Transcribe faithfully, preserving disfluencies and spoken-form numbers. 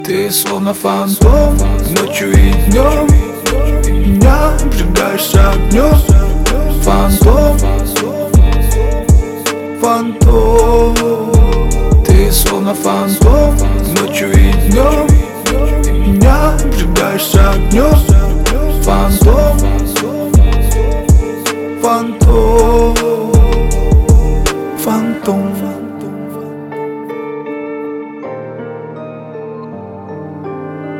Ты словно фантом, ночью и днем меня обжигаешь огнем. Фантом, фантом. Ты словно фантом, ночью и днем